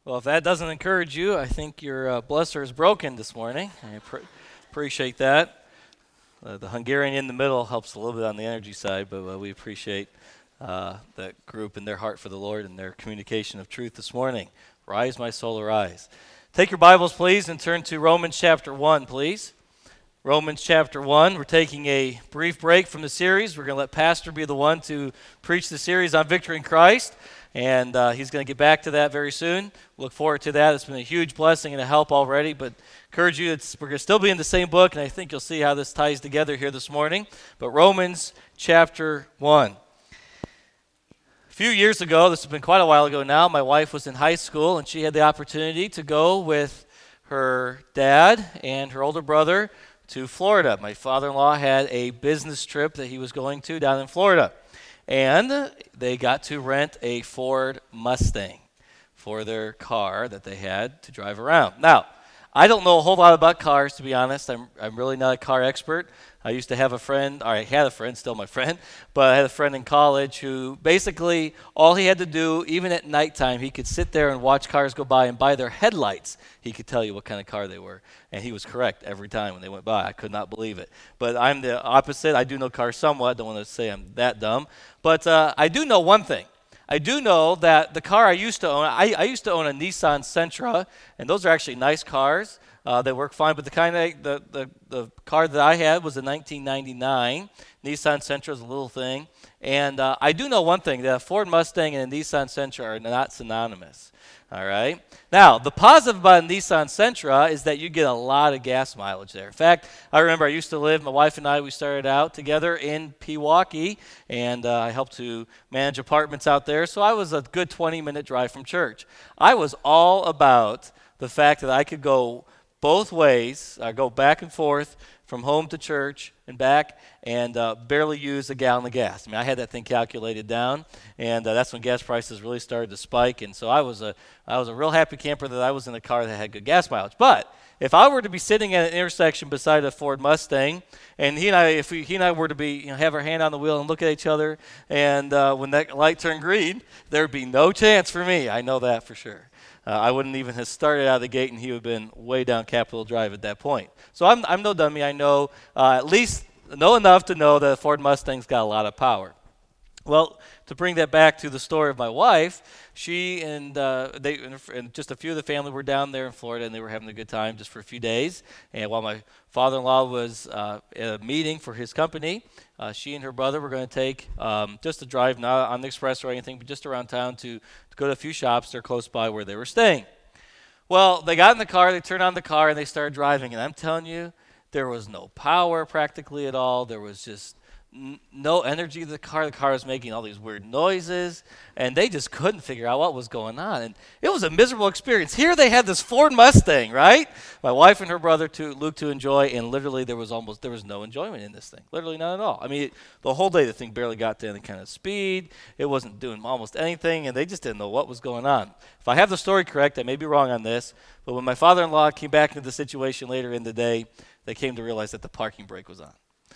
Well, if that doesn't encourage you, I think your blesser is broken this morning. I appreciate that. The Hungarian in the middle helps a little bit on the energy side, but we appreciate that group and their heart for the Lord and their communication of truth this morning. Rise, my soul, arise. Take your Bibles, please, and turn to Romans chapter 1, please. Romans chapter 1. We're taking a brief break from the series. We're going to let Pastor be the one to preach the series on victory in Christ. And he's going to get back to that very soon. Look forward to that. It's been a huge blessing and a help already, but encourage you, we're going to still be in the same book, and I think you'll see how this ties together here this morning. But Romans chapter 1. A few years ago, this has been quite a while ago now, my wife was in high school, and she had the opportunity to go with her dad and her older brother to Florida. My father-in-law had a business trip that he was going to down in Florida. And they got to rent a Ford Mustang for their car that they had to drive around. Now, I don't know a whole lot about cars, to be honest. I'm really not a car expert. I used to have a friend, or I had a friend, still my friend, but I had a friend in college who basically all he had to do, even at nighttime, he could sit there and watch cars go by, and by their headlights, he could tell you what kind of car they were. And he was correct every time when they went by. I could not believe it. But I'm the opposite. I do know cars somewhat. Don't want to say I'm that dumb. But I do know one thing. I do know that the car I used to own, I used to own a Nissan Sentra, and those are actually nice cars. They work fine, but the car that I had was a 1999 Nissan Sentra. Is a little thing. And I do know one thing, that a Ford Mustang and a Nissan Sentra are not synonymous. All right. Now, the positive about a Nissan Sentra is that you get a lot of gas mileage there. In fact, I remember I used to live, my wife and I, we started out together in Pewaukee, and I helped to manage apartments out there, so I was a good 20-minute drive from church. I was all about the fact that I could go both ways. I go back and forth from home to church and back, and barely use a gallon of gas. I mean, I had that thing calculated down, and that's when gas prices really started to spike. And so I was a real happy camper that I was in a car that had good gas mileage. But if I were to be sitting at an intersection beside a Ford Mustang, and he and I were to be, have our hand on the wheel and look at each other, and when that light turned green, there'd be no chance for me. I know that for sure. I wouldn't even have started out of the gate, and he would have been way down Capitol Drive at that point. So I'm no dummy. I know at least know enough to know that a Ford Mustang's got a lot of power. Well, to bring that back to the story of my wife, she and just a few of the family were down there in Florida, and they were having a good time just for a few days. And while my father-in-law was at a meeting for his company, she and her brother were going to take just a drive, not on the express or anything, but just around town to go to a few shops that are close by where they were staying. Well, they got in the car, they turned on the car, and they started driving. And I'm telling you, there was no power practically at all. There was just no energy to the car. The car was making all these weird noises, and they just couldn't figure out what was going on. And it was a miserable experience. Here they had this Ford Mustang, right? My wife and her brother, Luke, to enjoy, and literally there was no enjoyment in this thing. Literally none at all. I mean, the whole day the thing barely got to any kind of speed. It wasn't doing almost anything, and they just didn't know what was going on. If I have the story correct, I may be wrong on this, but when my father-in-law came back into the situation later in the day, they came to realize that the parking brake was on.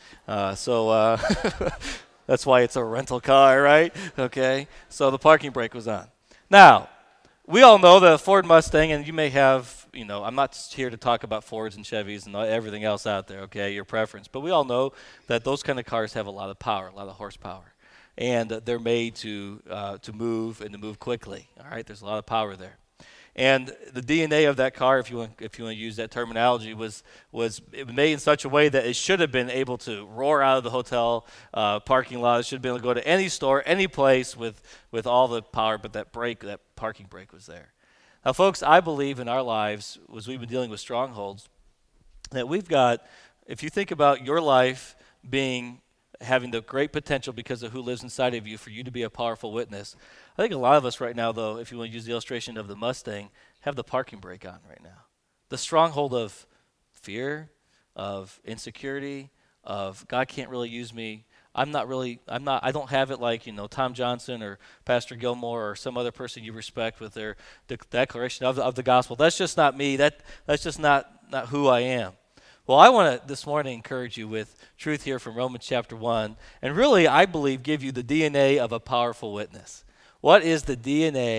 So that's why it's a rental car, right? Okay, so the parking brake was on. Now, we all know that a Ford Mustang, and you may have, I'm not here to talk about Fords and Chevys and everything else out there, okay, your preference, but we all know that those kind of cars have a lot of power, a lot of horsepower, and they're made to move and to move quickly, all right? There's a lot of power there. And the DNA of that car, if you want to use that terminology, was made in such a way that it should have been able to roar out of the hotel parking lot. It should have been able to go to any store, any place with all the power, but that parking brake was there. Now, folks, I believe in our lives, as we've been dealing with strongholds, that we've got, if you think about your life having the great potential because of who lives inside of you for you to be a powerful witness. I think a lot of us right now, though, if you want to use the illustration of the Mustang, have the parking brake on right now. The stronghold of fear, of insecurity, of God can't really use me. I don't have it like, Tom Johnson or Pastor Gilmore or some other person you respect with their declaration of the gospel. That's just not me. That's just not who I am. Well, I want to this morning encourage you with truth here from Romans chapter 1, and really, I believe, give you the DNA of a powerful witness. What is the DNA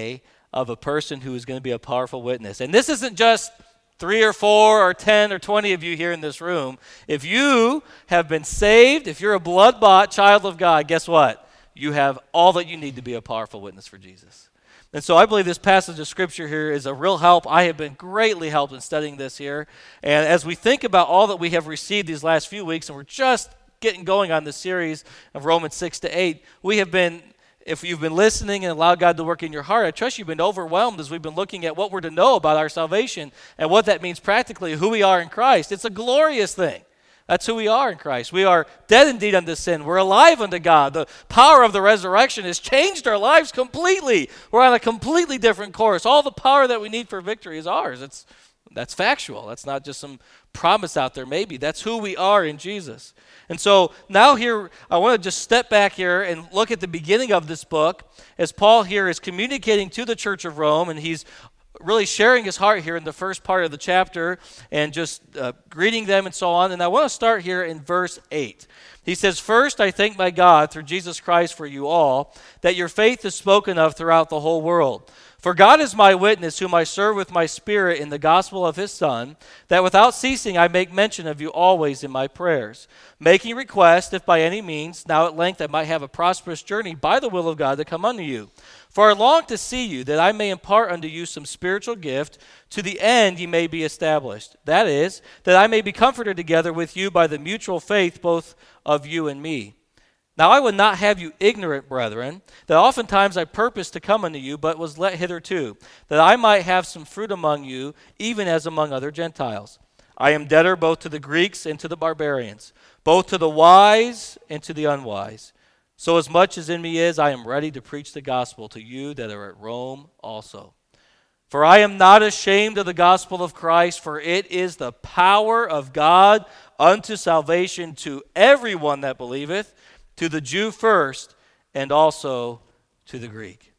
of a person who is going to be a powerful witness. And this isn't just 3 or 4 or 10 or 20 of you here in this room. If you have been saved, if you're a blood-bought child of God, guess what? You have all that you need to be a powerful witness for Jesus. And so I believe this passage of Scripture here is a real help. I have been greatly helped in studying this here. And as we think about all that we have received these last few weeks, and we're just getting going on this series of Romans 6 to 8, we have been, if you've been listening and allowed God to work in your heart, I trust you've been overwhelmed as we've been looking at what we're to know about our salvation and what that means practically, who we are in Christ. It's a glorious thing. That's who we are in Christ. We are dead indeed unto sin. We're alive unto God. The power of the resurrection has changed our lives completely. We're on a completely different course. All the power that we need for victory is ours. That's factual. That's not just some promise out there maybe. That's who we are in Jesus. And so now here, I want to just step back here and look at the beginning of this book as Paul here is communicating to the church of Rome, and he's really sharing his heart here in the first part of the chapter and just greeting them and so on. And I want to start here in verse 8. He says, "First, I thank my God through Jesus Christ for you all, that your faith is spoken of throughout the whole world. For God is my witness, whom I serve with my spirit in the gospel of his Son, that without ceasing I make mention of you always in my prayers, making request, if by any means, now at length I might have a prosperous journey by the will of God to come unto you. For I long to see you, that I may impart unto you some spiritual gift, to the end ye may be established. That is, that I may be comforted together with you by the mutual faith both of you and me. Now I would not have you ignorant, brethren, that oftentimes I purposed to come unto you, but was let hitherto, that I might have some fruit among you, even as among other Gentiles. I am debtor both to the Greeks and to the barbarians, both to the wise and to the unwise. So as much as in me is, I am ready to preach the gospel to you that are at Rome also. For I am not ashamed of the gospel of Christ, for it is the power of God unto salvation to everyone that believeth, to the Jew first, and also to the Greek."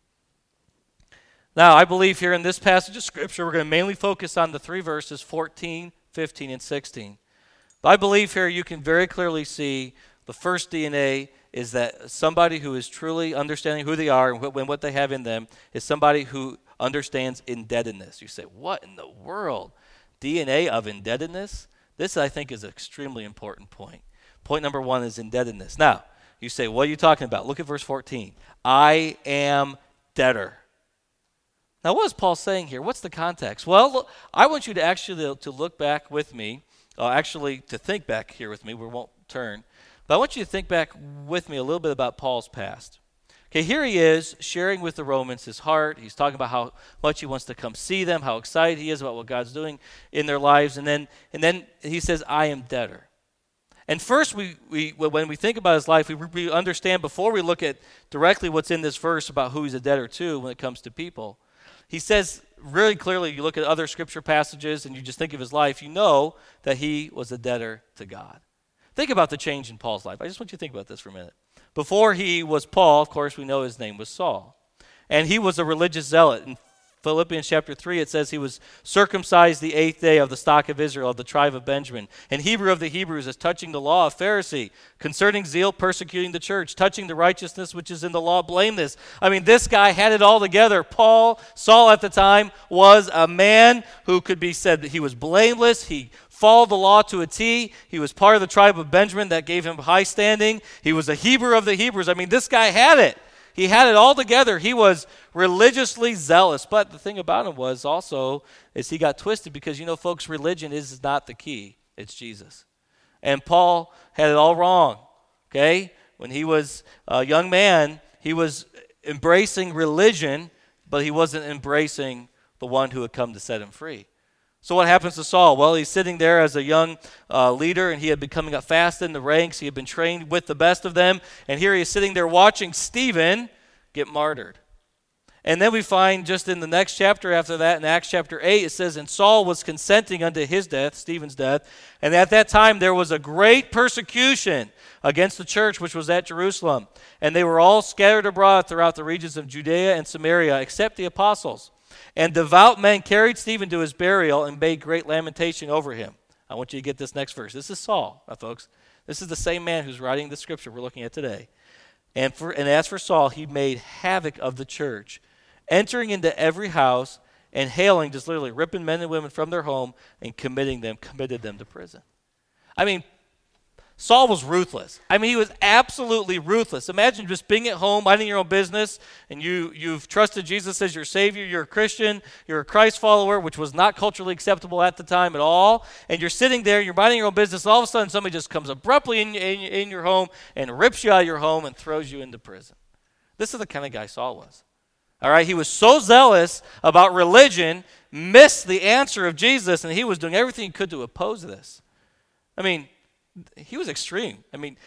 Now, I believe here in this passage of Scripture, we're going to mainly focus on the 3 verses, 14, 15, and 16. But I believe here you can very clearly see the first DNA is that somebody who is truly understanding who they are and what they have in them is somebody who understands indebtedness. You say, what in the world? DNA of indebtedness? This, I think, is an extremely important point. Point number 1 is indebtedness. Now, you say, what are you talking about? Look at verse 14. I am debtor. Now, what is Paul saying here? What's the context? Well, look, I want you to actually to look back with me, to think back here with me. We won't turn. But I want you to think back with me a little bit about Paul's past. Okay, here he is sharing with the Romans his heart. He's talking about how much he wants to come see them, how excited he is about what God's doing in their lives. And then he says, I am debtor. And first, when we think about his life, we understand before we look at directly what's in this verse about who he's a debtor to when it comes to people. He says really clearly, you look at other scripture passages and you just think of his life, you know that he was a debtor to God. Think about the change in Paul's life. I just want you to think about this for a minute. Before he was Paul, of course, we know his name was Saul. And he was a religious zealot. In Philippians chapter 3, it says he was circumcised the 8th day of the stock of Israel, of the tribe of Benjamin. And Hebrew of the Hebrews, as touching the law, a Pharisee, concerning zeal, persecuting the church, touching the righteousness which is in the law, blameless. I mean, this guy had it all together. Saul at the time, was a man who could be said that he was blameless. He followed the law to a T. He was part of the tribe of Benjamin that gave him high standing. He was a Hebrew of the Hebrews. I mean, this guy had it. He had it all together. He was religiously zealous. But the thing about him was also is he got twisted because, folks, religion is not the key. It's Jesus. And Paul had it all wrong, okay? When he was a young man, he was embracing religion, but he wasn't embracing the one who had come to set him free. So what happens to Saul? Well, he's sitting there as a young leader, and he had been coming up fast in the ranks. He had been trained with the best of them, and here he is sitting there watching Stephen get martyred. And then we find just in the next chapter after that, in Acts chapter 8, it says, and Saul was consenting unto his death, Stephen's death, and at that time there was a great persecution against the church which was at Jerusalem. And they were all scattered abroad throughout the regions of Judea and Samaria, except the apostles. And devout men carried Stephen to his burial and made great lamentation over him. I want you to get this next verse. This is Saul, folks. This is the same man who's writing the scripture we're looking at today. And as for Saul, he made havoc of the church entering into every house and hailing, just literally ripping men and women from their home and committed them to prison. I mean, Saul was ruthless. I mean, he was absolutely ruthless. Imagine just being at home, minding your own business, and you've trusted Jesus as your Savior, you're a Christian, you're a Christ follower, which was not culturally acceptable at the time at all, and you're sitting there, you're minding your own business, and all of a sudden somebody just comes abruptly in your home and rips you out of your home and throws you into prison. This is the kind of guy Saul was. All right, he was so zealous about religion, missed the answer of Jesus, and he was doing everything he could to oppose this. I mean, he was extreme. I mean,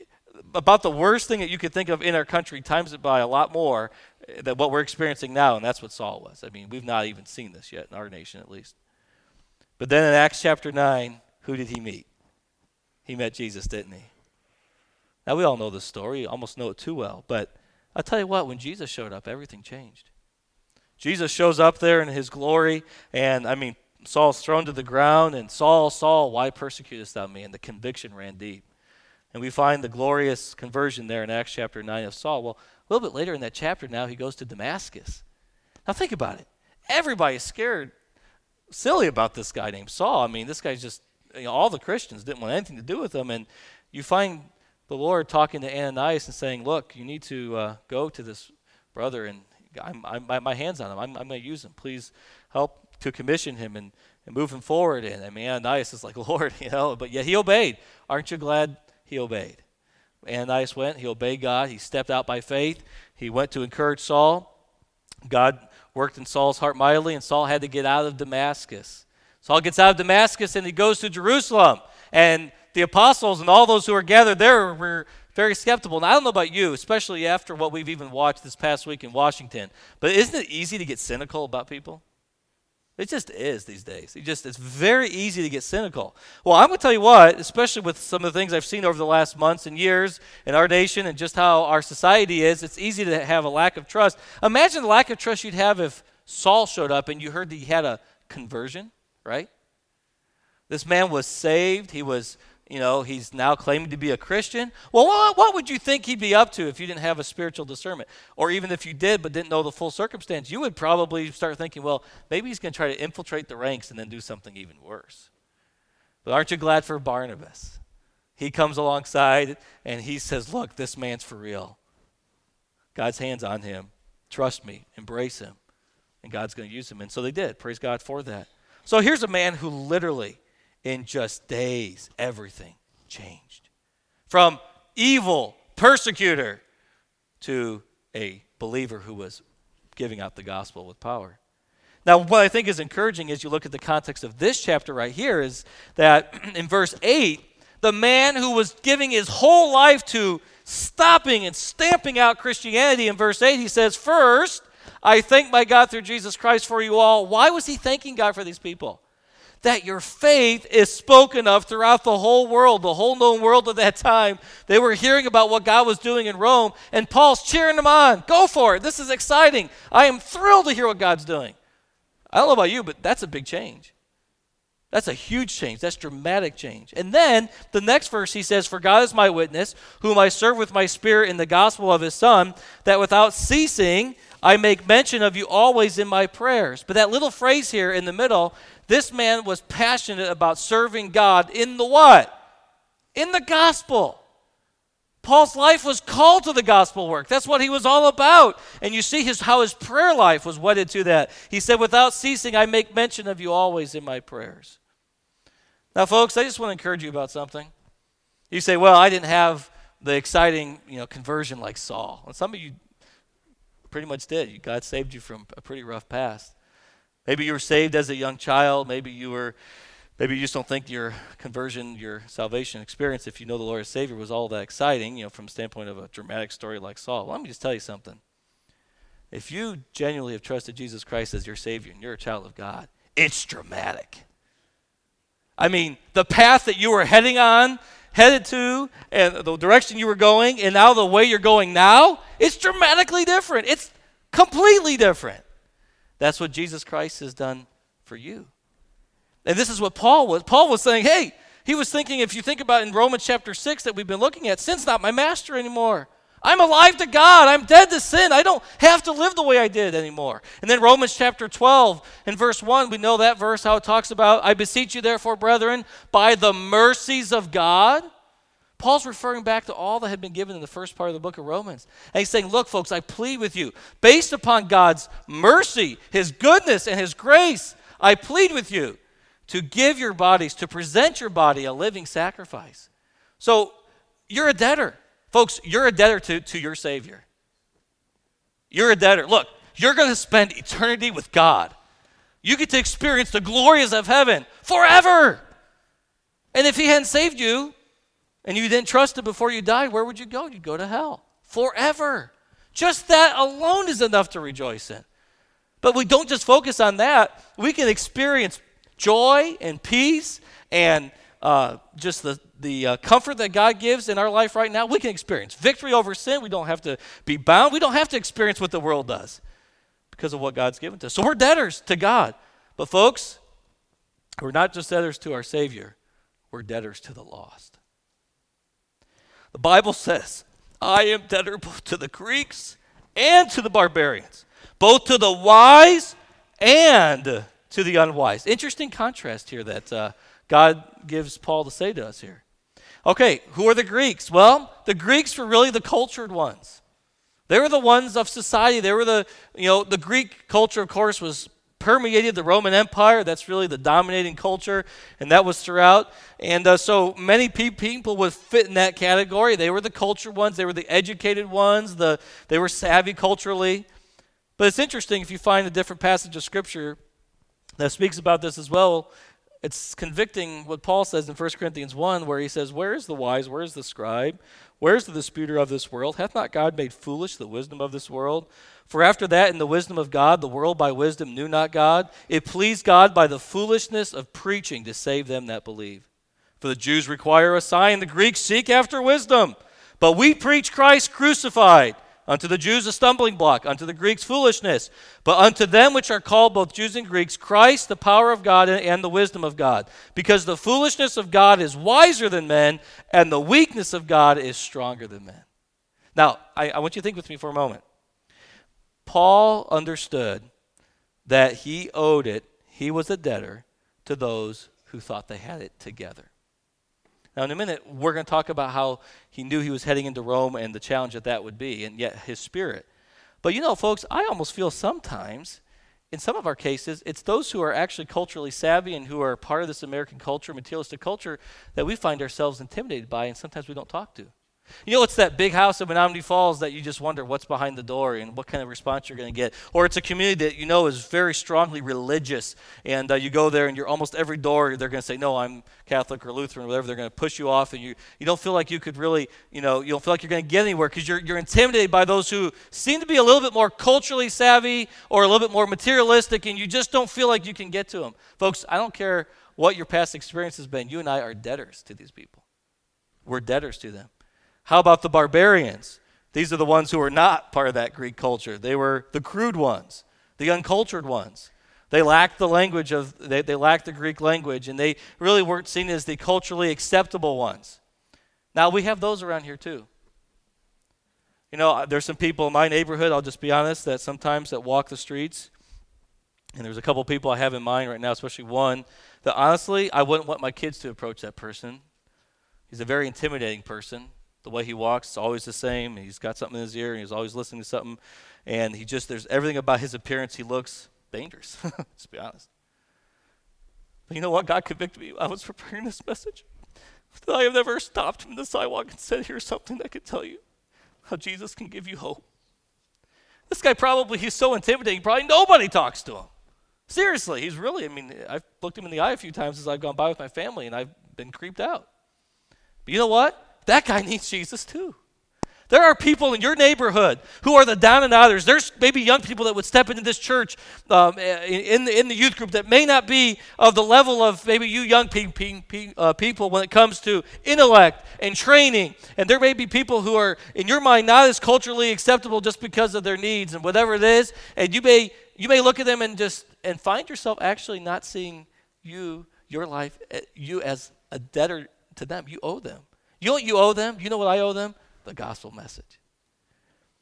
about the worst thing that you could think of in our country, times it by a lot more than what we're experiencing now, and that's what Saul was. I mean, we've not even seen this yet, in our nation at least. But then in Acts chapter 9, who did he meet? He met Jesus, didn't he? Now, we all know this story, almost know it too well, but I'll tell you what, when Jesus showed up, everything changed. Jesus shows up there in his glory, and I mean, Saul's thrown to the ground, and Saul, Saul, why persecutest thou me? And the conviction ran deep. And we find the glorious conversion there in Acts chapter 9 of Saul. Well, a little bit later in that chapter now, he goes to Damascus. Now think about it. Everybody's scared, silly about this guy named Saul. I mean, this guy's just, all the Christians didn't want anything to do with him. And you find the Lord talking to Ananias and saying, look, you need to go to this brother, and my hand's on him. I'm going to use him. Please help to commission him and move him forward. And I mean, Ananias is like, Lord, but yet he obeyed. Aren't you glad he obeyed? Ananias went, he obeyed God, he stepped out by faith, he went to encourage Saul. God worked in Saul's heart mightily, and Saul had to get out of Damascus. Saul gets out of Damascus, and he goes to Jerusalem. And the apostles and all those who were gathered there were very skeptical. And I don't know about you, especially after what we've even watched this past week in Washington, but isn't it easy to get cynical about people? It just is these days. It's very easy to get cynical. Well, I'm going to tell you what, especially with some of the things I've seen over the last months and years in our nation and just how our society is, it's easy to have a lack of trust. Imagine the lack of trust you'd have if Saul showed up and you heard that he had a conversion, right? This man was saved. He was, he's now claiming to be a Christian. Well, what would you think he'd be up to if you didn't have a spiritual discernment? Or even if you did but didn't know the full circumstance, you would probably start thinking, well, maybe he's going to try to infiltrate the ranks and then do something even worse. But aren't you glad for Barnabas? He comes alongside and he says, look, this man's for real. God's hand's on him. Trust me. Embrace him. And God's going to use him. And so they did. Praise God for that. So here's a man who literally, in just days, everything changed. From evil persecutor to a believer who was giving out the gospel with power. Now, what I think is encouraging as you look at the context of this chapter right here is that in verse 8, the man who was giving his whole life to stopping and stamping out Christianity, in verse 8, he says, first, I thank my God through Jesus Christ for you all. Why was he thanking God for these people? That your faith is spoken of throughout the whole world, the whole known world at that time. They were hearing about what God was doing in Rome, and Paul's cheering them on. Go for it. This is exciting. I am thrilled to hear what God's doing. I don't know about you, but that's a big change. That's a huge change. That's dramatic change. And then the next verse he says, for God is my witness, whom I serve with my spirit in the gospel of his Son, that without ceasing I make mention of you always in my prayers. But that little phrase here in the middle, this man was passionate about serving God in the what? In the gospel. Paul's life was called to the gospel work. That's what he was all about. And you see how his prayer life was wedded to that. He said, without ceasing, I make mention of you always in my prayers. Now, folks, I just want to encourage you about something. You say, well, I didn't have the exciting, conversion like Saul. And some of you pretty much did. God saved you from a pretty rough past. Maybe you were saved as a young child. Maybe you just don't think your conversion, your salvation experience, if you know the Lord as Savior, was all that exciting, from the standpoint of a dramatic story like Saul. Well, let me just tell you something. If you genuinely have trusted Jesus Christ as your Savior and you're a child of God, it's dramatic. I mean, the path that you were headed to, and the direction you were going, and now the way you're going now, it's dramatically different. It's completely different. That's what Jesus Christ has done for you. And this is what Paul was. Paul was saying, hey, he was thinking, if you think about in Romans chapter 6 that we've been looking at, sin's not my master anymore. I'm alive to God. I'm dead to sin. I don't have to live the way I did anymore. And then Romans chapter 12 and verse 1, we know that verse, how it talks about, I beseech you therefore, brethren, by the mercies of God. Paul's referring back to all that had been given in the first part of the book of Romans. And he's saying, look, folks, I plead with you, based upon God's mercy, his goodness, and his grace, I plead with you to give your bodies, to present your body a living sacrifice. So you're a debtor. Folks, you're a debtor to your Savior. You're a debtor. Look, you're going to spend eternity with God. You get to experience the glories of heaven forever. And if he hadn't saved you and you didn't trust him before you died, where would you go? You'd go to hell forever. Just that alone is enough to rejoice in. But we don't just focus on that. We can experience joy and peace and just the comfort that God gives in our life right now. We can experience victory over sin. We don't have to be bound. We don't have to experience what the world does because of what God's given to us. So we're debtors to God. But folks, we're not just debtors to our Savior. We're debtors to the lost. The Bible says, I am debtor both to the Greeks and to the barbarians, both to the wise and to the unwise. Interesting contrast here that God gives Paul to say to us here. Okay, who are the Greeks? Well, the Greeks were really the cultured ones. They were the ones of society. They were the Greek culture, of course, was permeated the Roman Empire. That's really the dominating culture, and that was throughout. And so many people would fit in that category. They were the cultured ones. They were the educated ones. They were savvy culturally. But it's interesting if you find a different passage of Scripture that speaks about this as well. It's convicting what Paul says in 1 Corinthians 1, where he says, where is the wise? Where is the scribe? Where is the disputer of this world? Hath not God made foolish the wisdom of this world? For after that, in the wisdom of God, the world by wisdom knew not God. It pleased God by the foolishness of preaching to save them that believe. For the Jews require a sign, the Greeks seek after wisdom. But we preach Christ crucified. Unto the Jews a stumbling block, unto the Greeks foolishness. But unto them which are called both Jews and Greeks, Christ the power of God and the wisdom of God. Because the foolishness of God is wiser than men, and the weakness of God is stronger than men. Now, I want you to think with me for a moment. Paul understood that he owed it, he was a debtor, to those who thought they had it together. Now, in a minute, we're going to talk about how he knew he was heading into Rome and the challenge that would be, and yet his spirit. But you know, folks, I almost feel sometimes, in some of our cases, it's those who are actually culturally savvy and who are part of this American culture, materialistic culture, that we find ourselves intimidated by, and sometimes we don't talk to. You know, it's that big house in Menominee Falls that you just wonder what's behind the door and what kind of response you're going to get. Or it's a community that you know is very strongly religious, and you go there and you're almost every door they're going to say, no, I'm Catholic or Lutheran or whatever. They're going to push you off, and you don't feel like you could really, you don't feel like you're going to get anywhere because you're intimidated by those who seem to be a little bit more culturally savvy or a little bit more materialistic, and you just don't feel like you can get to them. Folks, I don't care what your past experience has been. You and I are debtors to these people. We're debtors to them. How about the barbarians? These are the ones who are not part of that Greek culture. They were the crude ones, the uncultured ones. They lacked the language they lacked the Greek language, and they really weren't seen as the culturally acceptable ones. Now, we have those around here too. You know, there's some people in my neighborhood, I'll just be honest, that sometimes that walk the streets, and there's a couple people I have in mind right now, especially one, that honestly, I wouldn't want my kids to approach that person. He's a very intimidating person. The way he walks is always the same. He's got something in his ear, and he's always listening to something. And there's everything about his appearance. He looks dangerous, let's be honest. But you know what? God convicted me. I was preparing this message. That I have never stopped from the sidewalk and said, here's something that could tell you how Jesus can give you hope. This guy he's so intimidating, probably nobody talks to him. Seriously, I've looked him in the eye a few times as I've gone by with my family, and I've been creeped out. But you know what? That guy needs Jesus too. There are people in your neighborhood who are the down and outers. There's maybe young people that would step into this church in the youth group that may not be of the level of maybe you young people when it comes to intellect and training. And there may be people who are, in your mind, not as culturally acceptable just because of their needs and whatever it is. And you may look at them and find yourself actually not seeing your life, you as a debtor to them. You owe them. You know what you owe them? You know what I owe them? The gospel message.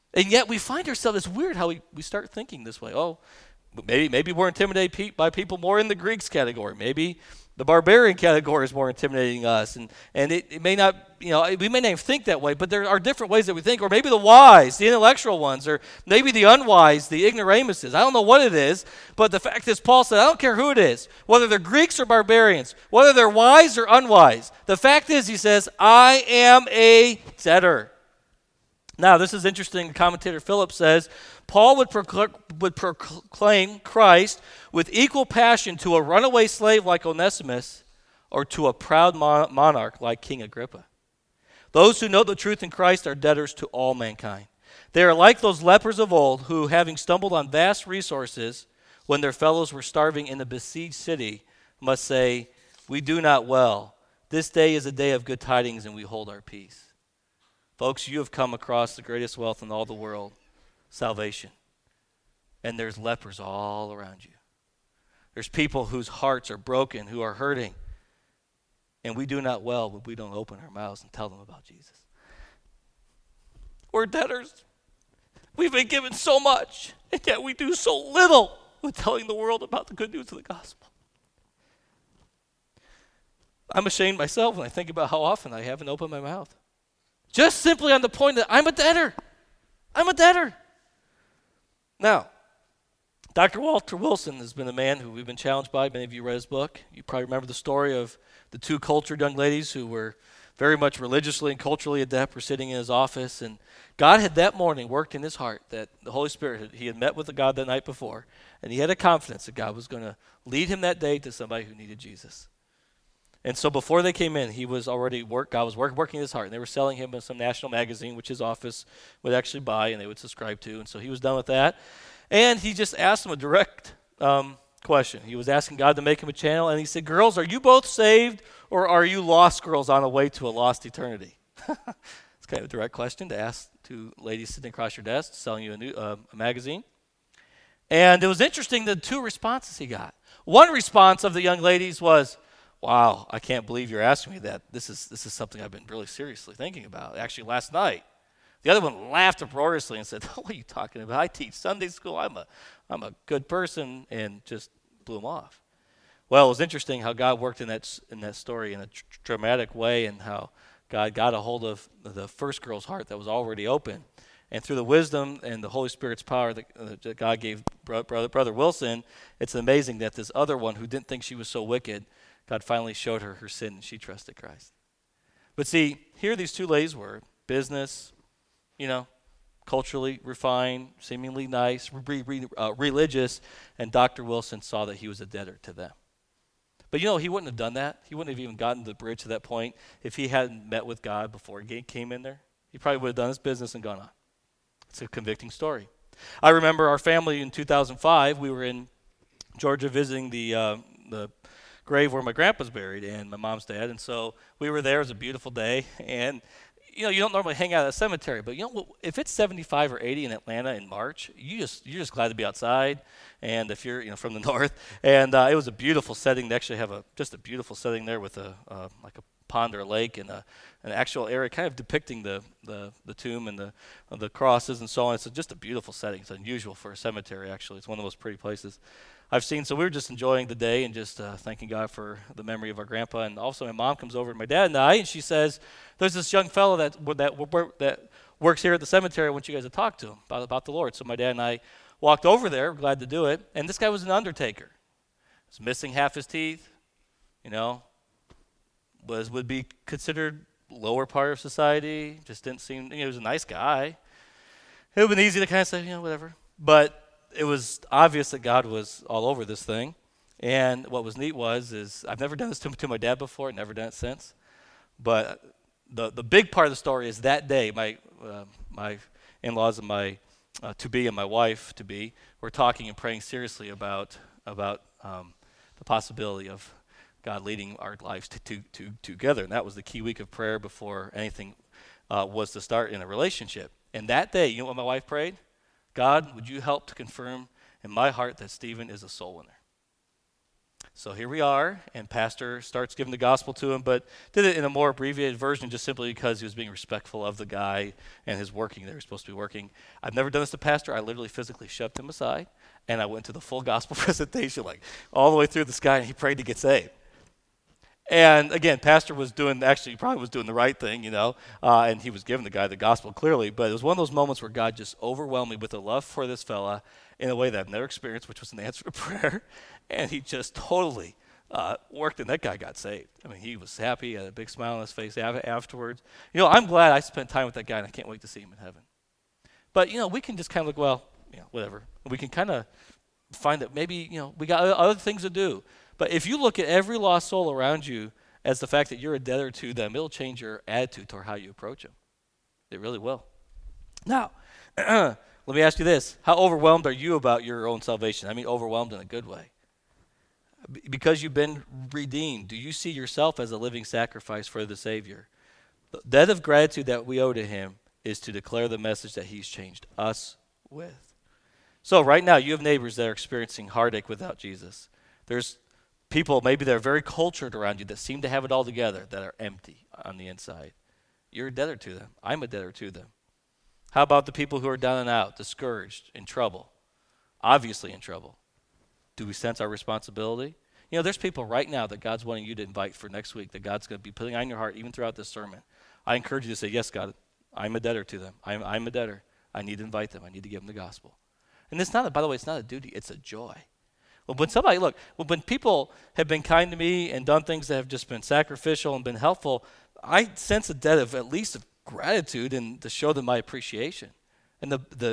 And yet we find ourselves, it's weird how we start thinking this way. Oh, maybe we're intimidated by people more in the Greeks category. Maybe the barbarian category is more intimidating us. And it may not, we may not think that way, but there are different ways that we think. Or maybe the wise, the intellectual ones, or maybe the unwise, the ignoramuses. I don't know what it is, but the fact is, Paul said, I don't care who it is, whether they're Greeks or barbarians, whether they're wise or unwise. The fact is, he says, I am a debtor. Now, this is interesting. Commentator Phillips says, Paul would proclaim Christ with equal passion to a runaway slave like Onesimus or to a proud monarch like King Agrippa. Those who know the truth in Christ are debtors to all mankind. They are like those lepers of old who, having stumbled on vast resources when their fellows were starving in a besieged city, must say, we do not well. This day is a day of good tidings and we hold our peace. Folks, you have come across the greatest wealth in all the world, salvation. And there's lepers all around you. There's people whose hearts are broken, who are hurting. And we do not well when we don't open our mouths and tell them about Jesus. We're debtors. We've been given so much, and yet we do so little with telling the world about the good news of the gospel. I'm ashamed myself when I think about how often I haven't opened my mouth. Just simply on the point that I'm a debtor. I'm a debtor. Now, Dr. Walter Wilson has been a man who we've been challenged by. Many of you read his book. You probably remember the story of the two cultured young ladies who were very much religiously and culturally adept were sitting in his office. And God had that morning worked in his heart that the Holy Spirit, he had met with the God that night before. And he had a confidence that God was going to lead him that day to somebody who needed Jesus. And so before they came in, he was already God was working his heart. And they were selling him some national magazine, which his office would actually buy and they would subscribe to. And so he was done with that. And he just asked them a direct question. He was asking God to make him a channel. And he said, girls, are you both saved or are you lost girls on the way to a lost eternity? It's kind of a direct question to ask two ladies sitting across your desk selling you a magazine. And it was interesting the two responses he got. One response of the young ladies was, wow, I can't believe you're asking me that. This is something I've been really seriously thinking about, actually last night. The other one laughed uproariously and said, what are you talking about? I teach Sunday school. I'm a good person, and just blew him off. Well, it was interesting how God worked in that story in a dramatic way and how God got a hold of the first girl's heart that was already open. And through the wisdom and the Holy Spirit's power that God gave Brother Wilson, it's amazing that this other one who didn't think she was so wicked, God finally showed her sin, and she trusted Christ. But see, here these two ladies were, business, culturally refined, seemingly nice, religious, and Dr. Wilson saw that he was a debtor to them. But he wouldn't have done that. He wouldn't have even gotten the bridge to that point if he hadn't met with God before he came in there. He probably would have done his business and gone on. It's a convicting story. I remember our family in 2005, we were in Georgia visiting the grave where my grandpa's buried and my mom's dad, and so we were there. It was a beautiful day, and you don't normally hang out at a cemetery, but if it's 75 or 80 in Atlanta in March, you're just glad to be outside. And if you're from the north, and it was a beautiful setting. They actually have just a beautiful setting there with like a pond or a lake and an actual area kind of depicting the tomb and the crosses and so on. It's just a beautiful setting. It's unusual for a cemetery, actually. It's one of the most pretty places I've seen. So we were just enjoying the day and just thanking God for the memory of our grandpa. And also my mom comes over to my dad and I, and she says, there's this young fellow that works here at the cemetery. I want you guys to talk to him about the Lord. So my dad and I walked over there, glad to do it. And this guy was an undertaker. He was missing half his teeth, would be considered lower part of society, just didn't seem, he was a nice guy. It would have been easy to kind of say, whatever. But it was obvious that God was all over this thing. And what was neat is I've never done this to my dad before, never done it since. But the big part of the story is that day, my in-laws and my to-be and my wife to-be were talking and praying seriously about the possibility of God leading our lives together. And that was the key week of prayer before anything was to start in a relationship. And that day, you know what my wife prayed? God, would you help to confirm in my heart that Stephen is a soul winner? So here we are, and pastor starts giving the gospel to him, but did it in a more abbreviated version just simply because he was being respectful of the guy and his working there. He was supposed to be working. I've never done this to pastor. I literally physically shoved him aside, and I went to the full gospel presentation, like all the way through this guy, and he prayed to get saved. And again, pastor was doing, actually probably was doing the right thing, and he was giving the guy the gospel clearly, but it was one of those moments where God just overwhelmed me with a love for this fella in a way that I've never experienced, which was an answer to prayer, and he just totally worked, and that guy got saved. I mean, he was happy, had a big smile on his face afterwards. I'm glad I spent time with that guy, and I can't wait to see him in heaven. But, we can just kind of look, well, whatever. We can kind of find that maybe, we got other things to do. But if you look at every lost soul around you as the fact that you're a debtor to them, it'll change your attitude toward how you approach them. It really will. Now, let me ask you this. How overwhelmed are you about your own salvation? I mean, overwhelmed in a good way. Because you've been redeemed, do you see yourself as a living sacrifice for the Savior? The debt of gratitude that we owe to him is to declare the message that he's changed us with. So right now, you have neighbors that are experiencing heartache without Jesus. There's people maybe that are very cultured around you that seem to have it all together, that are empty on the inside. You're a debtor to them. I'm a debtor to them. How about the people who are down and out, discouraged, in trouble, obviously in trouble? Do we sense our responsibility? There's people right now that God's wanting you to invite for next week, that God's going to be putting on your heart even throughout this sermon. I encourage you to say, yes, God, I'm a debtor to them. I'm a debtor. I need to invite them. I need to give them the gospel. And it's not, by the way, it's not a duty. It's a joy. Well, when people have been kind to me and done things that have just been sacrificial and been helpful, I sense a debt of at least of gratitude and to show them my appreciation. And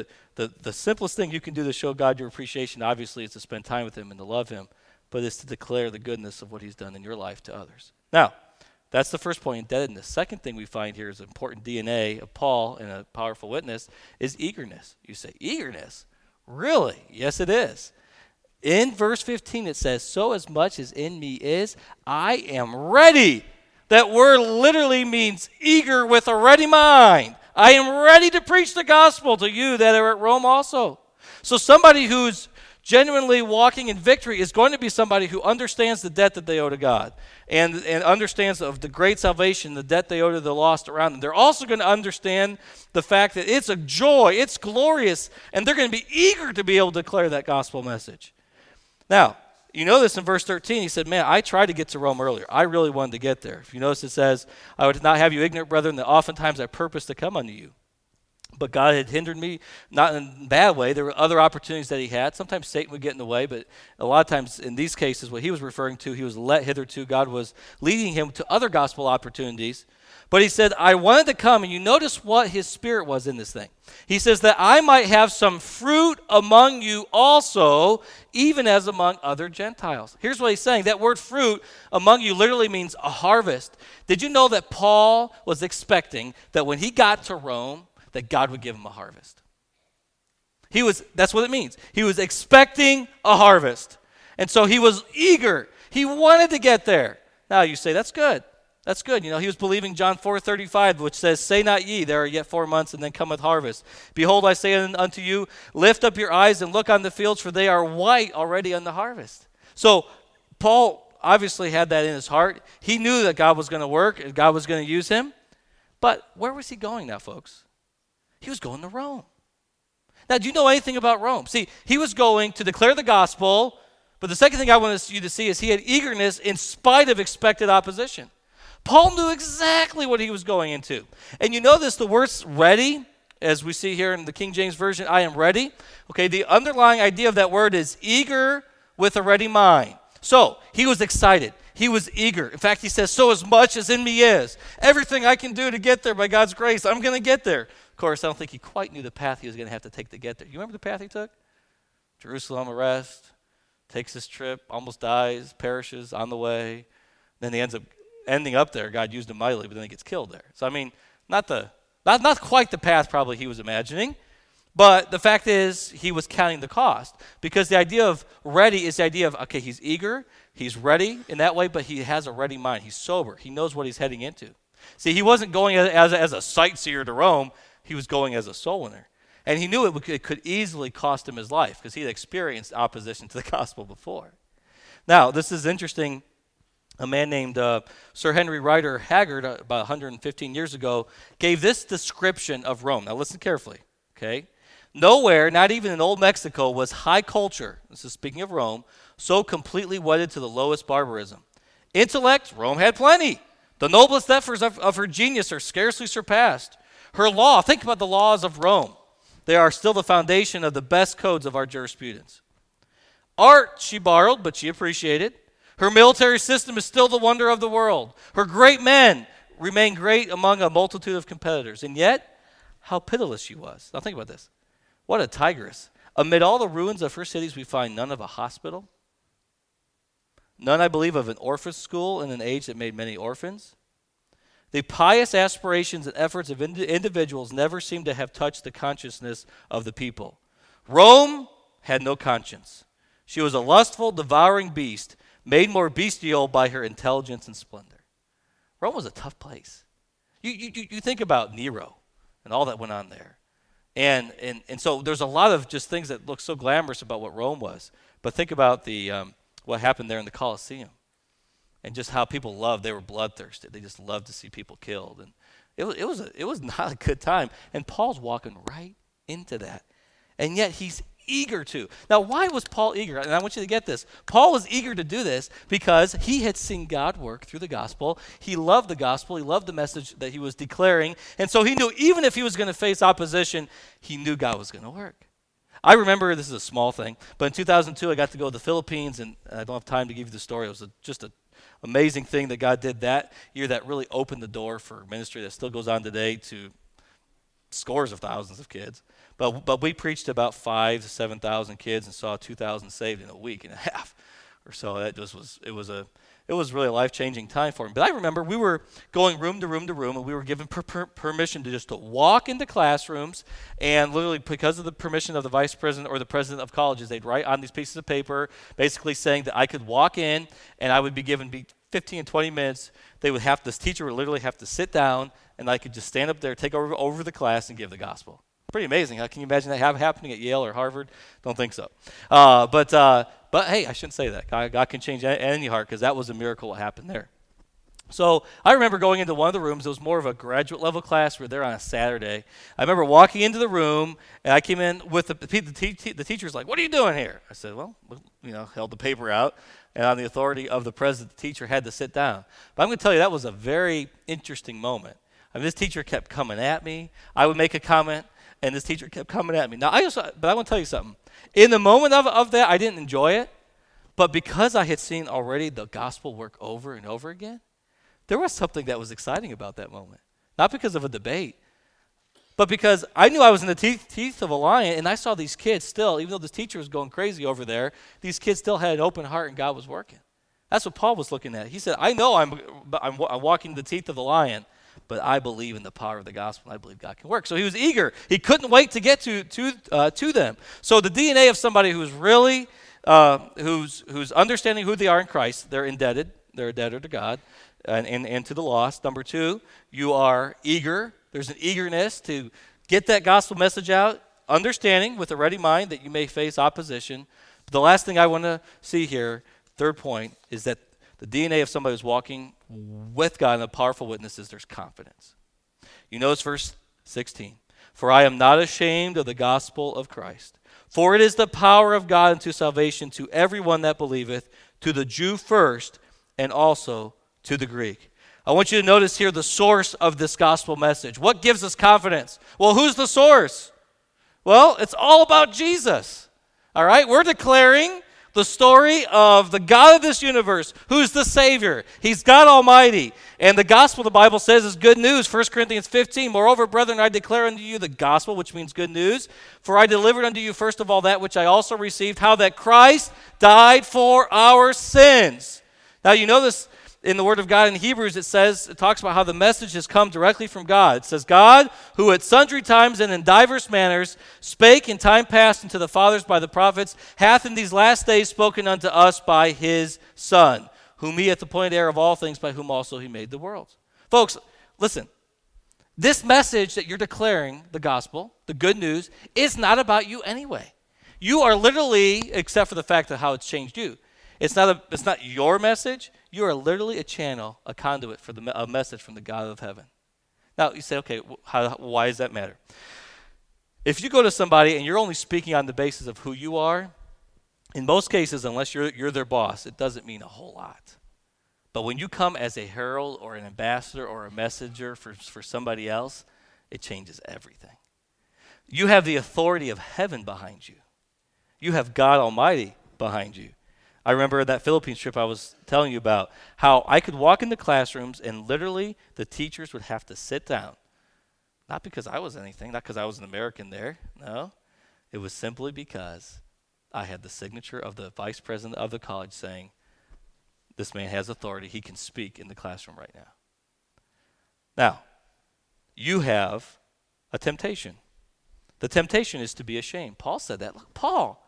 the simplest thing you can do to show God your appreciation, obviously, is to spend time with him and to love him, but it's to declare the goodness of what he's done in your life to others. Now, that's the first point, indebtedness. Second thing we find here is important DNA of Paul and a powerful witness is eagerness. You say, eagerness? Really? Yes, it is. In verse 15, it says, so as much as in me is, I am ready. That word literally means eager with a ready mind. I am ready to preach the gospel to you that are at Rome also. So somebody who's genuinely walking in victory is going to be somebody who understands the debt that they owe to God and understands of the great salvation, the debt they owe to the lost around them. They're also going to understand the fact that it's a joy, it's glorious, and they're going to be eager to be able to declare that gospel message. Now, you know this in verse 13. He said, man, I tried to get to Rome earlier. I really wanted to get there. If you notice, it says, I would not have you ignorant, brethren, that oftentimes I purposed to come unto you. But God had hindered me, not in a bad way. There were other opportunities that he had. Sometimes Satan would get in the way, but a lot of times in these cases, what he was referring to, he was let hitherto. God was leading him to other gospel opportunities. But he said, I wanted to come, and you notice what his spirit was in this thing. He says that I might have some fruit among you also, even as among other Gentiles. Here's what he's saying. That word fruit among you literally means a harvest. Did you know that Paul was expecting that when he got to Rome, that God would give him a harvest? That's what it means. He was expecting a harvest. And so he was eager. He wanted to get there. Now you say, that's good. That's good. He was believing John 4:35, which says, say not ye, there are yet 4 months, and then cometh harvest. Behold, I say unto you, lift up your eyes and look on the fields, for they are white already on the harvest. So Paul obviously had that in his heart. He knew that God was going to work, and God was going to use him. But where was he going now, folks? He was going to Rome. Now, do you know anything about Rome? See, he was going to declare the gospel, but the second thing I want you to see is he had eagerness in spite of expected opposition. Paul knew exactly what he was going into. And you notice the word ready, as we see here in the King James Version, I am ready. Okay, the underlying idea of that word is eager with a ready mind. So, he was excited. He was eager. In fact, he says, so as much as in me is. Everything I can do to get there by God's grace, I'm going to get there. Of course, I don't think he quite knew the path he was going to have to take to get there. You remember the path he took? Jerusalem arrest, takes this trip, almost dies, perishes on the way. Then he ends up ending up there. God used him mightily, but then he gets killed there. So, I mean, not quite the path probably he was imagining. But the fact is, he was counting the cost. Because the idea of ready is the idea of, okay, he's eager, he's ready in that way, but he has a ready mind. He's sober. He knows what he's heading into. See, he wasn't going as a sightseer to Rome. He was going as a soul winner. And he knew it could easily cost him his life because he had experienced opposition to the gospel before. Now, this is interesting. A man named Sir Henry Rider Haggard, about 115 years ago, gave this description of Rome. Now, listen carefully, okay? Nowhere, not even in old Mexico, was high culture, this is speaking of Rome, so completely wedded to the lowest barbarism. Intellect, Rome had plenty. The noblest efforts of her genius are scarcely surpassed. Her law, think about the laws of Rome. They are still the foundation of the best codes of our jurisprudence. Art she borrowed, but she appreciated. Her military system is still the wonder of the world. Her great men remain great among a multitude of competitors. And yet, how pitiless she was. Now think about this. What a tigress. Amid all the ruins of her cities, we find none of a hospital. None, I believe, of an orphan school in an age that made many orphans. The pious aspirations and efforts of individuals never seem to have touched the consciousness of the people. Rome had no conscience. She was a lustful, devouring beast, made more bestial by her intelligence and splendor. Rome was a tough place. You think about Nero and all that went on there. And so there's a lot of just things that look so glamorous about what Rome was. But think about what happened there in the Colosseum and just how people loved. They were bloodthirsty. They just loved to see people killed. And it was not a good time. And Paul's walking right into that. And yet he's eager to. Now, why was Paul eager? And I want you to get this. Paul was eager to do this because he had seen God work through the gospel. He loved the gospel. He loved the message that he was declaring. And so he knew even if he was going to face opposition, he knew God was going to work. I remember, this is a small thing, but in 2002 I got to go to the Philippines, and I don't have time to give you the story. It was just an amazing thing that God did that year that really opened the door for ministry that still goes on today to scores of thousands of kids. But we preached to about 5,000 to 7,000 kids and saw 2,000 saved in a week and a half or so. It was really a life-changing time for me. But I remember we were going room to room to room, and we were given permission to walk into classrooms, and literally because of the permission of the vice president or the president of colleges, they'd write on these pieces of paper basically saying that I could walk in and I would be given 15 and 20 minutes. This teacher would literally have to sit down, and I could just stand up there, take over the class, and give the gospel. Pretty amazing. How can you imagine that happening at Yale or Harvard? Don't think so. But hey, I shouldn't say that. God can change any heart, because that was a miracle what happened there. So I remember going into one of the rooms. It was more of a graduate level class. We were there on a Saturday. I remember walking into the room, and I came in with the teacher's like, "What are you doing here?" I said, "Well, held the paper out, and on the authority of the president, the teacher had to sit down." But I'm going to tell you, that was a very interesting moment. I mean, this teacher kept coming at me. I would make a comment, and this teacher kept coming at me. Now, but I want to tell you something. In the moment of that, I didn't enjoy it. But because I had seen already the gospel work over and over again, there was something that was exciting about that moment. Not because of a debate, but because I knew I was in the teeth of a lion, and I saw these kids still, even though this teacher was going crazy over there, these kids still had an open heart, and God was working. That's what Paul was looking at. He said, I know I'm walking the teeth of the lion, but I believe in the power of the gospel, and I believe God can work. So he was eager. He couldn't wait to get to them. So the DNA of somebody who's really, who's understanding who they are in Christ, they're a debtor to God and to the lost. Number two, you are eager. There's an eagerness to get that gospel message out, understanding with a ready mind that you may face opposition. But the last thing I want to see here, third point, is that the DNA of somebody who's walking with God and a powerful witness is there's confidence. You notice verse 16. For I am not ashamed of the gospel of Christ. For it is the power of God unto salvation to everyone that believeth, to the Jew first, and also to the Greek. I want you to notice here the source of this gospel message. What gives us confidence? Well, who's the source? Well, it's all about Jesus. All right? We're declaring the story of the God of this universe, who's the Savior. He's God Almighty. And the gospel, the Bible says, is good news. 1 Corinthians 15, moreover, brethren, I declare unto you the gospel, which means good news. For I delivered unto you first of all that which I also received, how that Christ died for our sins. Now, you know this in the Word of God in Hebrews, it talks about how the message has come directly from God. It says, God, who at sundry times and in divers manners spake in time past unto the fathers by the prophets, hath in these last days spoken unto us by his Son, whom he hath appointed heir of all things, by whom also he made the worlds. Folks, listen. This message that you're declaring, the gospel, the good news, is not about you anyway. You are literally, except for the fact of how it's changed you, It's not your message. You are literally a channel, a conduit for a message from the God of heaven. Now, you say, okay, why does that matter? If you go to somebody and you're only speaking on the basis of who you are, in most cases, unless you're their boss, it doesn't mean a whole lot. But when you come as a herald or an ambassador or a messenger for somebody else, it changes everything. You have the authority of heaven behind you. You have God Almighty behind you. I remember that Philippines trip I was telling you about, how I could walk into classrooms and literally the teachers would have to sit down. Not because I was anything, not because I was an American there. No, it was simply because I had the signature of the vice president of the college saying, this man has authority, he can speak in the classroom right now. Now, you have a temptation. The temptation is to be ashamed. Paul said that. Look, Paul,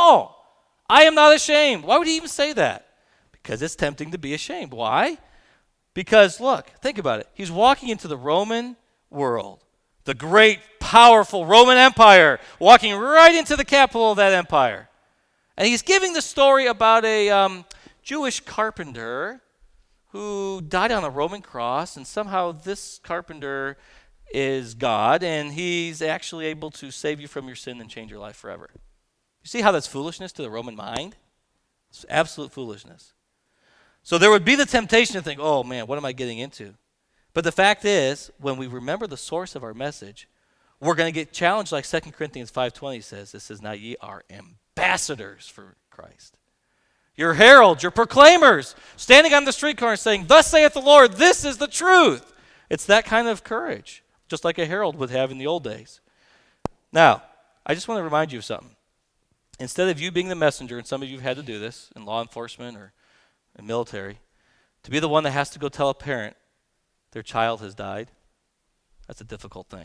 I am not ashamed. Why would he even say that? Because it's tempting to be ashamed. Why? Because, look, think about it. He's walking into the Roman world, the great, powerful Roman Empire, walking right into the capital of that empire. And he's giving the story about a Jewish carpenter who died on a Roman cross, and somehow this carpenter is God, and he's actually able to save you from your sin and change your life forever. You see how that's foolishness to the Roman mind? It's absolute foolishness. So there would be the temptation to think, oh man, what am I getting into? But the fact is, when we remember the source of our message, we're going to get challenged like 2 Corinthians 5:20 says. It says, now ye are ambassadors for Christ. You're heralds, you're proclaimers, standing on the street corner saying, thus saith the Lord, this is the truth. It's that kind of courage, just like a herald would have in the old days. Now, I just want to remind you of something. Instead of you being the messenger, and some of you have had to do this in law enforcement or in military, to be the one that has to go tell a parent their child has died, that's a difficult thing.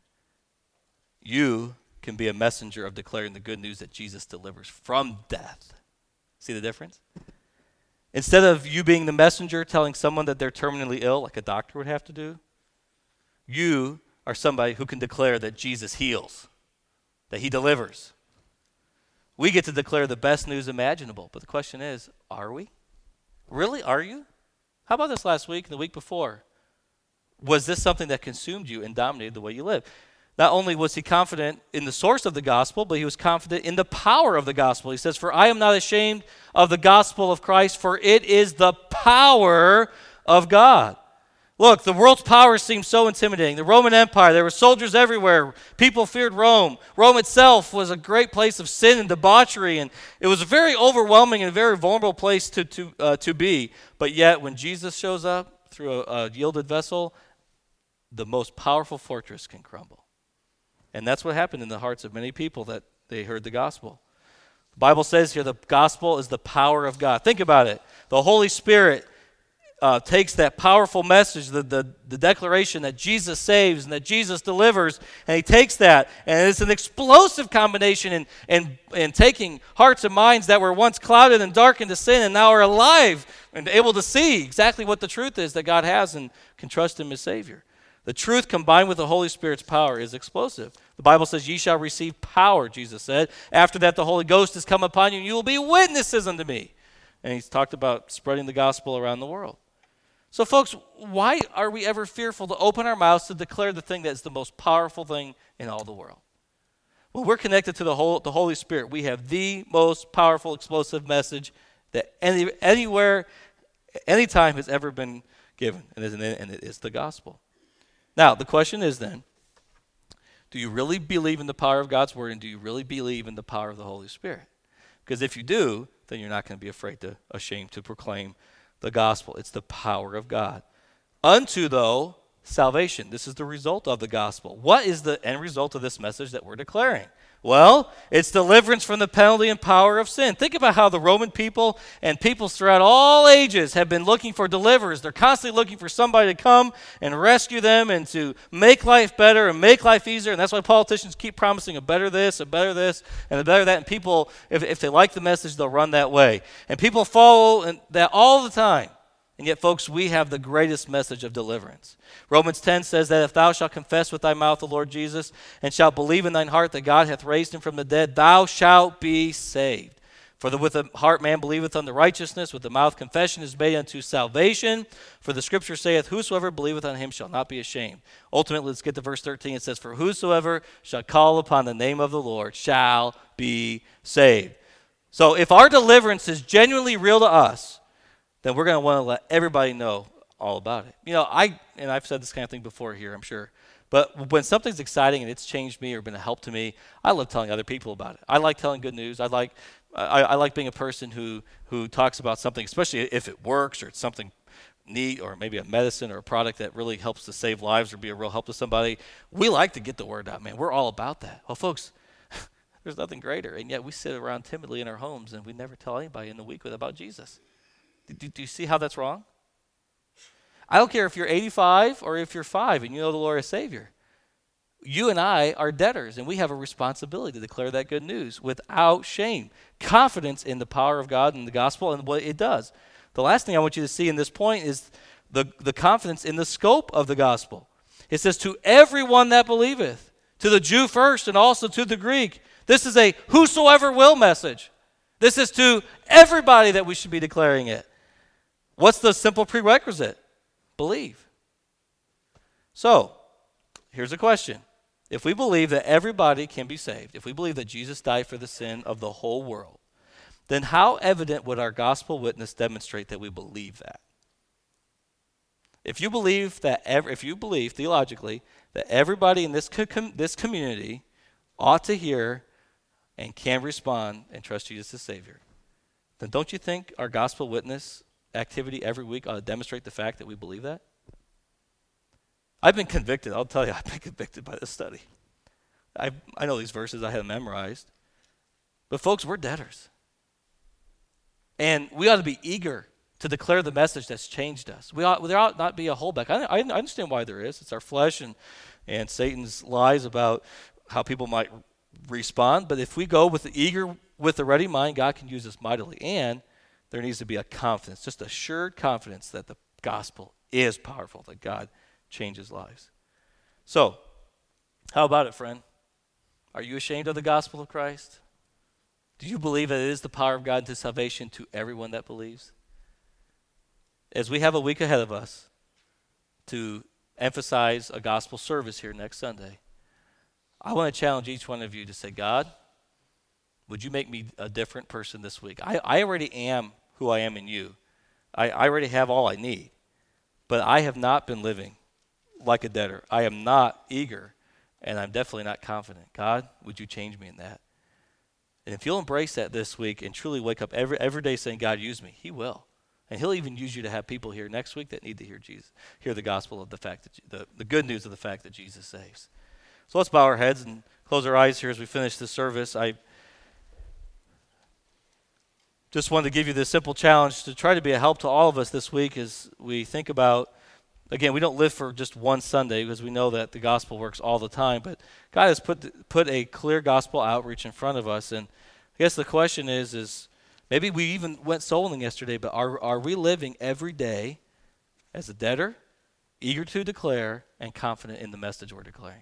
You can be a messenger of declaring the good news that Jesus delivers from death. See the difference? Instead of you being the messenger telling someone that they're terminally ill, like a doctor would have to do, you are somebody who can declare that Jesus heals, that he delivers. We get to declare the best news imaginable, but the question is, are we? Really, are you? How about this last week and the week before? Was this something that consumed you and dominated the way you live? Not only was he confident in the source of the gospel, but he was confident in the power of the gospel. He says, for I am not ashamed of the gospel of Christ, for it is the power of God. Look, the world's power seemed so intimidating. The Roman Empire, there were soldiers everywhere. People feared Rome. Rome itself was a great place of sin and debauchery, and it was a very overwhelming and very vulnerable place to be. But yet, when Jesus shows up through a yielded vessel, the most powerful fortress can crumble. And that's what happened in the hearts of many people that they heard the gospel. The Bible says here the gospel is the power of God. Think about it. The Holy Spirit takes that powerful message, the declaration that Jesus saves and that Jesus delivers, and he takes that, and it's an explosive combination in taking hearts and minds that were once clouded and darkened to sin and now are alive and able to see exactly what the truth is that God has and can trust him as Savior. The truth combined with the Holy Spirit's power is explosive. The Bible says, ye shall receive power, Jesus said. After that, the Holy Ghost has come upon you, and you will be witnesses unto me. And he's talked about spreading the gospel around the world. So, folks, why are we ever fearful to open our mouths to declare the thing that is the most powerful thing in all the world? When we're connected to the Holy Spirit, we have the most powerful, explosive message that anywhere, anytime has ever been given, and it is the gospel. Now, the question is then, do you really believe in the power of God's word, and do you really believe in the power of the Holy Spirit? Because if you do, then you're not going to be ashamed to proclaim the gospel. It's the power of God. Unto, though, salvation. This is the result of the gospel. What is the end result of this message that we're declaring? Well, it's deliverance from the penalty and power of sin. Think about how the Roman people and peoples throughout all ages have been looking for deliverers. They're constantly looking for somebody to come and rescue them and to make life better and make life easier. And that's why politicians keep promising a better this, and a better that. And people, if they like the message, they'll run that way. And people follow that all the time. And yet, folks, we have the greatest message of deliverance. Romans 10 says that if thou shalt confess with thy mouth the Lord Jesus and shalt believe in thine heart that God hath raised him from the dead, thou shalt be saved. With the heart man believeth unto righteousness, with the mouth confession is made unto salvation. For the scripture saith, whosoever believeth on him shall not be ashamed. Ultimately, let's get to verse 13. It says, for whosoever shall call upon the name of the Lord shall be saved. So if our deliverance is genuinely real to us, then we're going to want to let everybody know all about it. I've said this kind of thing before here, I'm sure. But when something's exciting and it's changed me or been a help to me, I love telling other people about it. I like telling good news. I like being a person who talks about something, especially if it works or it's something neat or maybe a medicine or a product that really helps to save lives or be a real help to somebody. We like to get the word out, man. We're all about that. Well, folks, there's nothing greater. And yet we sit around timidly in our homes and we never tell anybody in the week about Jesus. Do you see how that's wrong? I don't care if you're 85 or if you're 5 and you know the Lord as Savior. You and I are debtors, and we have a responsibility to declare that good news without shame. Confidence in the power of God and the gospel and what it does. The last thing I want you to see in this point is the confidence in the scope of the gospel. It says, to everyone that believeth, to the Jew first and also to the Greek. This is a whosoever will message. This is to everybody that we should be declaring it. What's the simple prerequisite? Believe. So, here's a question. If we believe that everybody can be saved, if we believe that Jesus died for the sin of the whole world, then how evident would our gospel witness demonstrate that we believe that? If you believe theologically that everybody in this community ought to hear and can respond and trust Jesus as Savior, then don't you think our gospel witness activity every week ought to demonstrate the fact that we believe that? I've been convicted. I'll tell you, I've been convicted by this study. I know these verses. I have them memorized. But folks, we're debtors. And we ought to be eager to declare the message that's changed us. There ought not be a holdback. I understand why there is. It's our flesh and Satan's lies about how people might respond. But if we go with a ready mind, God can use us mightily. And there needs to be a confidence, just assured confidence that the gospel is powerful, that God changes lives. So, how about it, friend? Are you ashamed of the gospel of Christ? Do you believe that it is the power of God to salvation to everyone that believes? As we have a week ahead of us to emphasize a gospel service here next Sunday, I want to challenge each one of you to say, God, would you make me a different person this week? I already am who I am in you. I already have all I need. But I have not been living like a debtor. I am not eager, and I'm definitely not confident. God, would you change me in that? And if you'll embrace that this week and truly wake up every day saying, God, use me, he will. And he'll even use you to have people here next week that need to hear the gospel of the fact that the good news of the fact that Jesus saves. So let's bow our heads and close our eyes here as we finish this service. I just wanted to give you this simple challenge to try to be a help to all of us this week as we think about, again, we don't live for just one Sunday because we know that the gospel works all the time, but God has put a clear gospel outreach in front of us. And I guess the question is maybe we even went soul winning yesterday, but are we living every day as a debtor, eager to declare, and confident in the message we're declaring?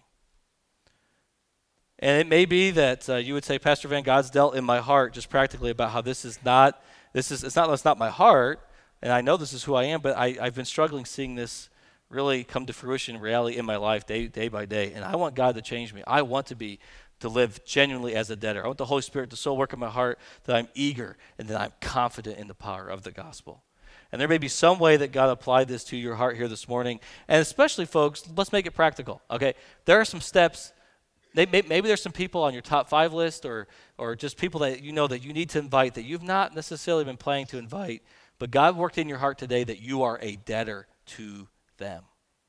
And it may be that you would say, Pastor Van, God's dealt in my heart just practically about how it's not my heart, and I know this is who I am, but I've been struggling seeing this really come to fruition, reality in my life day by day, and I want God to change me. I want to live genuinely as a debtor. I want the Holy Spirit to so work in my heart that I'm eager and that I'm confident in the power of the gospel. And there may be some way that God applied this to your heart here this morning, and especially, folks, let's make it practical, okay? There are some steps. Maybe there's some people on your top 5 list or just people that you know that you need to invite that you've not necessarily been planning to invite, but God worked in your heart today that you are a debtor to them.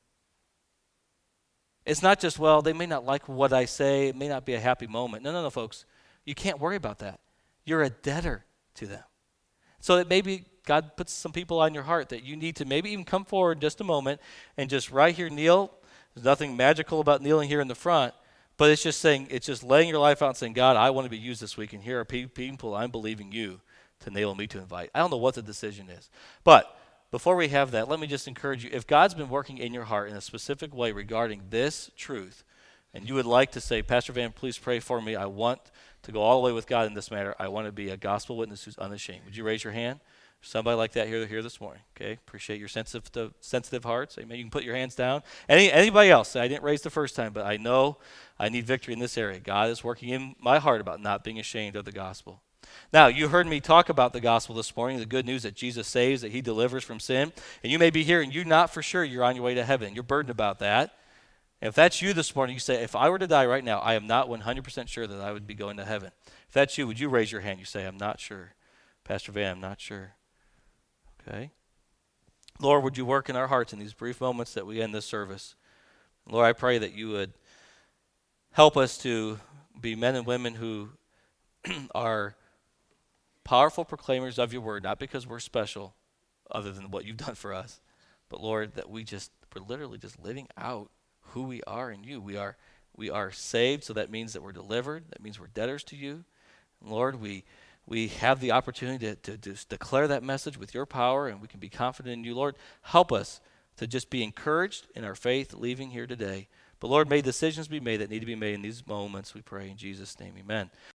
It's not just, well, they may not like what I say. It may not be a happy moment. No, folks. You can't worry about that. You're a debtor to them. So that maybe God puts some people on your heart that you need to maybe even come forward in just a moment and just right here kneel. There's nothing magical about kneeling here in the front. But it's just laying your life out and saying, God, I want to be used this week, and here are people I'm believing you to enable me to invite. I don't know what the decision is. But before we have that, let me just encourage you, if God's been working in your heart in a specific way regarding this truth, and you would like to say, Pastor Van, please pray for me. I want to go all the way with God in this matter. I want to be a gospel witness who's unashamed. Would you raise your hand? Somebody like that here this morning. Okay, appreciate your sensitive hearts. Amen. You can put your hands down. Anybody else? I didn't raise the first time, but I know I need victory in this area. God is working in my heart about not being ashamed of the gospel. Now, you heard me talk about the gospel this morning, the good news that Jesus saves, that he delivers from sin. And you may be here and you're not for sure you're on your way to heaven. You're burdened about that. And if that's you this morning, you say, if I were to die right now, I am not 100% sure that I would be going to heaven. If that's you, would you raise your hand? You say, I'm not sure. Pastor Van, I'm not sure. Okay. Lord, would you work in our hearts in these brief moments that we end this service? Lord, I pray that you would help us to be men and women who are powerful proclaimers of your word, not because we're special other than what you've done for us, but Lord, that we're literally just living out who we are in you. We are saved, so that means that we're delivered. That means we're debtors to you. And Lord, we have the opportunity to declare that message with your power, and we can be confident in you. Lord, help us to just be encouraged in our faith leaving here today. But Lord, may decisions be made that need to be made in these moments, we pray in Jesus' name, amen.